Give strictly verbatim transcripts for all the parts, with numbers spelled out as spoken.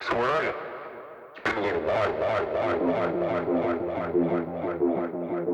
So where are you? It's been a little while, while, while, while, while, while, while, while, while, while,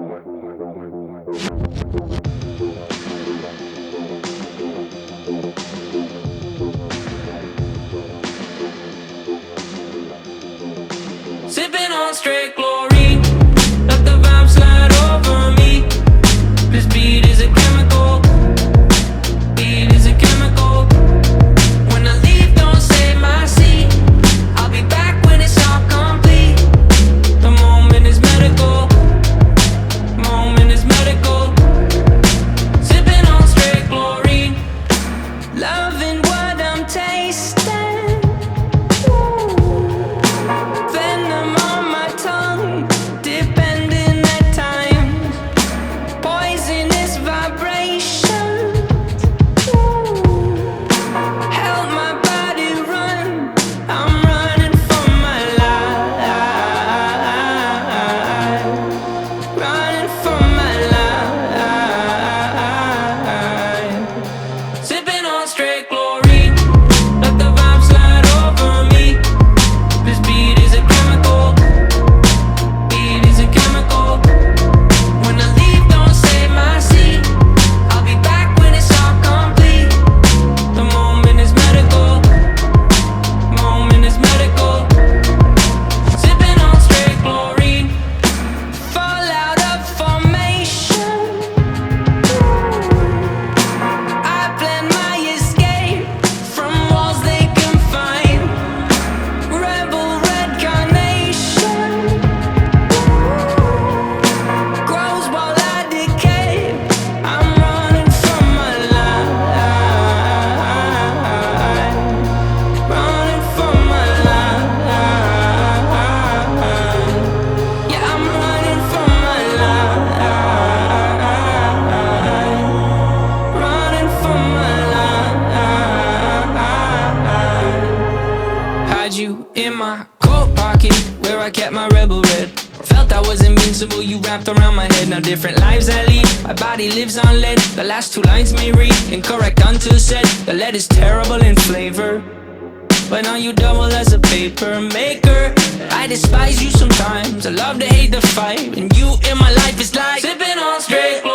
Sipping on straight glory, let the vibe slide over me. This beat is a chemical, beat is a chemical. When I leave, don't save my seat. I'll be back when it's all complete. The moment is medical, moment is medical. Sipping on straight glory, loving what I'm tasting. Venom on my tongue, depending at times. Poisonous vibrations help my body run. I'm running for my life, running for my life. Sipping on straight glory, let the vibe slide over me. This beat is a chemical, beat is a chemical. When I leave, don't save my seat. I'll be back when it's all complete. The moment is medical, moment is medical. Sipping on straight glory, fall out of formation. I plan my escape from walls they confine. Rebel red carnation grows while I decay. I'm running from my life, running from my life. Yeah, I'm running from my life, running from my life. Had you in my coat pocket where I kept my rebel red. Felt I was invincible, you wrapped around my head. Now different lives I lead, my body lives on lead. The last two lines may read incorrect until said. The lead is terrible in flavor, but now you double as a paper maker. I despise you sometimes, I love to hate the fight. And you in my life is like sipping on straight glory.